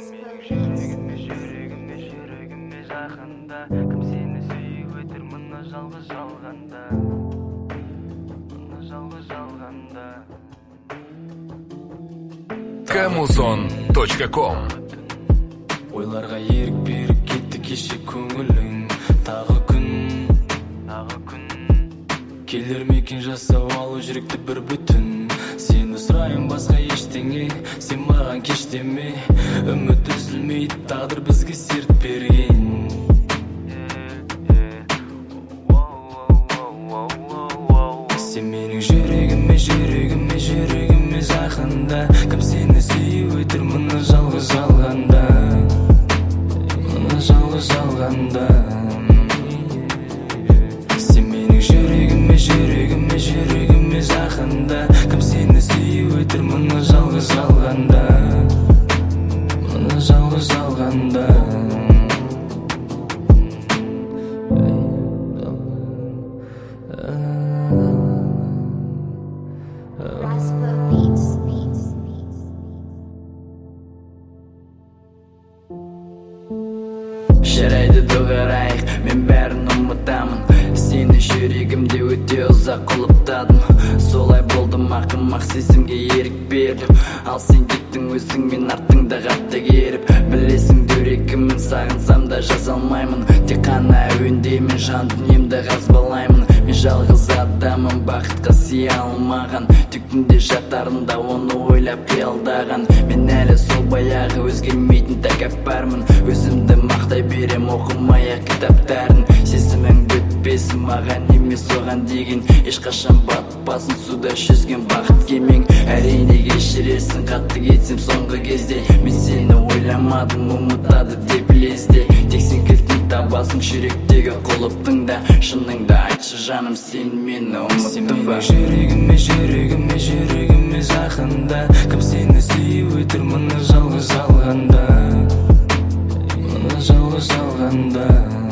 жүрегіме жақында кім сені сүйіп өтер мұны жалғыз жалғанда Kamuson.com Ойларға ерік беріп кетті кеше көңілің тағы күн келер мекен жасап алу жүректі бір бүтін сені сұрайын басқа ештеңе сен маған кеш деме үміт үзілмейді тағдыр бізге серт берген сен менің жүрегіме жақында кім сені сүйіп өтер мұны жалғыз жалғанда сен менің жүрегіме жақында кім сені сүйіп өтер мұны жалғыз жалғанда жарайды доғарайық мен бәрін ұмытамын сені жүрегімде өте ұзақ құлыптадым солай болдым ақымақ сезімге ерік бердім ал сен кеттің өзіңмен артыңда қатты керіп білесің дөрекі-мін сағынсам да жаза алмаймын тек қана әуендеймін жан дүниемді қазбалаймын мен жалғыз адаммын бақытқа сыя алмаған тек түнде жатарында оны ойлап қиялдаған мен әлі сол баяғы өзгермейтін тәкаппармын өзімді мақтай берем оқымай-ақ кітаптарын сезімің бітпесін маған емес оған деген ешқашан батпасын суда жүзген бақыт кемең әрине кешіресің қатты кетсем соңғы кезде мен сені ойламадым ұмытады деп лезде тек сен кілтін табасың жүректегі құлыптың да шыныңды айтшы жаным сен мені ұмыттың ба жүрегіме жақында кім сені сүйіп өтер мұны жалғыз жалғанда